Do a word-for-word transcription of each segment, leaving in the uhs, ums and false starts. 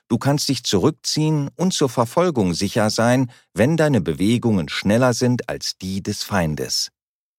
Du kannst dich zurückziehen und zur Verfolgung sicher sein, wenn deine Bewegungen schneller sind als die des Feindes.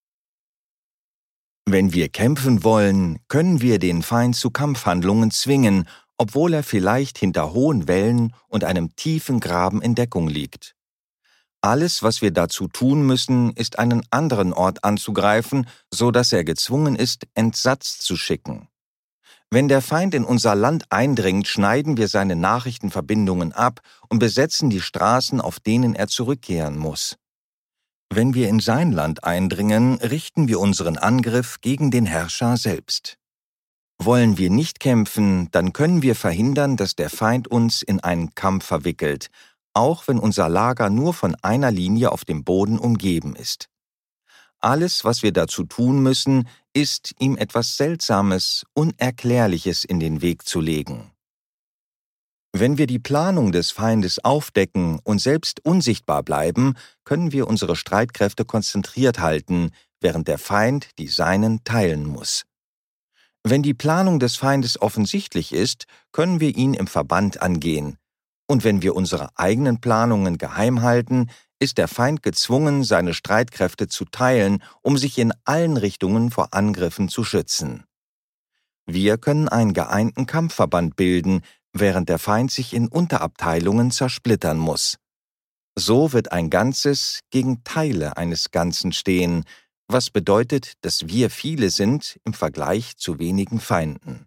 Wenn wir kämpfen wollen, können wir den Feind zu Kampfhandlungen zwingen, obwohl er vielleicht hinter hohen Wällen und einem tiefen Graben in Deckung liegt. Alles, was wir dazu tun müssen, ist einen anderen Ort anzugreifen, so dass er gezwungen ist, Entsatz zu schicken. Wenn der Feind in unser Land eindringt, schneiden wir seine Nachrichtenverbindungen ab und besetzen die Straßen, auf denen er zurückkehren muss. Wenn wir in sein Land eindringen, richten wir unseren Angriff gegen den Herrscher selbst. Wollen wir nicht kämpfen, dann können wir verhindern, dass der Feind uns in einen Kampf verwickelt, auch wenn unser Lager nur von einer Linie auf dem Boden umgeben ist. Alles, was wir dazu tun müssen, ist, ihm etwas Seltsames, Unerklärliches in den Weg zu legen. Wenn wir die Planung des Feindes aufdecken und selbst unsichtbar bleiben, können wir unsere Streitkräfte konzentriert halten, während der Feind die seinen teilen muss. Wenn die Planung des Feindes offensichtlich ist, können wir ihn im Verband angehen. Und wenn wir unsere eigenen Planungen geheim halten, ist der Feind gezwungen, seine Streitkräfte zu teilen, um sich in allen Richtungen vor Angriffen zu schützen. Wir können einen geeinten Kampfverband bilden, während der Feind sich in Unterabteilungen zersplittern muss. So wird ein Ganzes gegen Teile eines Ganzen stehen, was bedeutet, dass wir viele sind im Vergleich zu wenigen Feinden.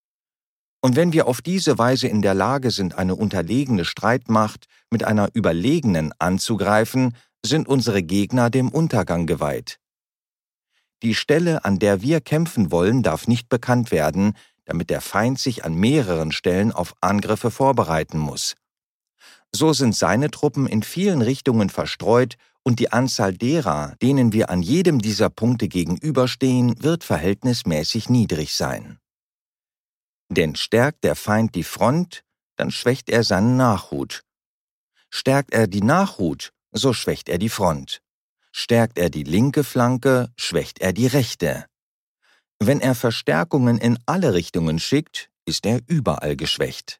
Und wenn wir auf diese Weise in der Lage sind, eine unterlegene Streitmacht mit einer überlegenen anzugreifen, sind unsere Gegner dem Untergang geweiht. Die Stelle, an der wir kämpfen wollen, darf nicht bekannt werden, damit der Feind sich an mehreren Stellen auf Angriffe vorbereiten muss. So sind seine Truppen in vielen Richtungen verstreut und die Anzahl derer, denen wir an jedem dieser Punkte gegenüberstehen, wird verhältnismäßig niedrig sein. Denn stärkt der Feind die Front, dann schwächt er seinen Nachhut. Stärkt er die Nachhut, so schwächt er die Front. Stärkt er die linke Flanke, schwächt er die rechte. Wenn er Verstärkungen in alle Richtungen schickt, ist er überall geschwächt.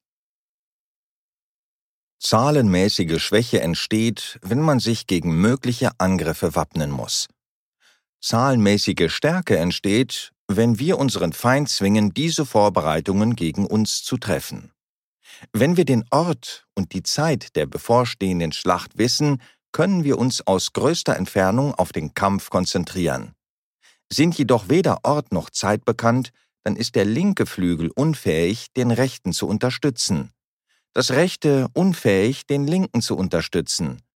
Zahlenmäßige Schwäche entsteht, wenn man sich gegen mögliche Angriffe wappnen muss. Zahlenmäßige Stärke entsteht, wenn wir unseren Feind zwingen, diese Vorbereitungen gegen uns zu treffen. Wenn wir den Ort und die Zeit der bevorstehenden Schlacht wissen, können wir uns aus größter Entfernung auf den Kampf konzentrieren. Sind jedoch weder Ort noch Zeit bekannt, dann ist der linke Flügel unfähig, den rechten zu unterstützen. Das rechte unfähig, den linken zu unterstützen.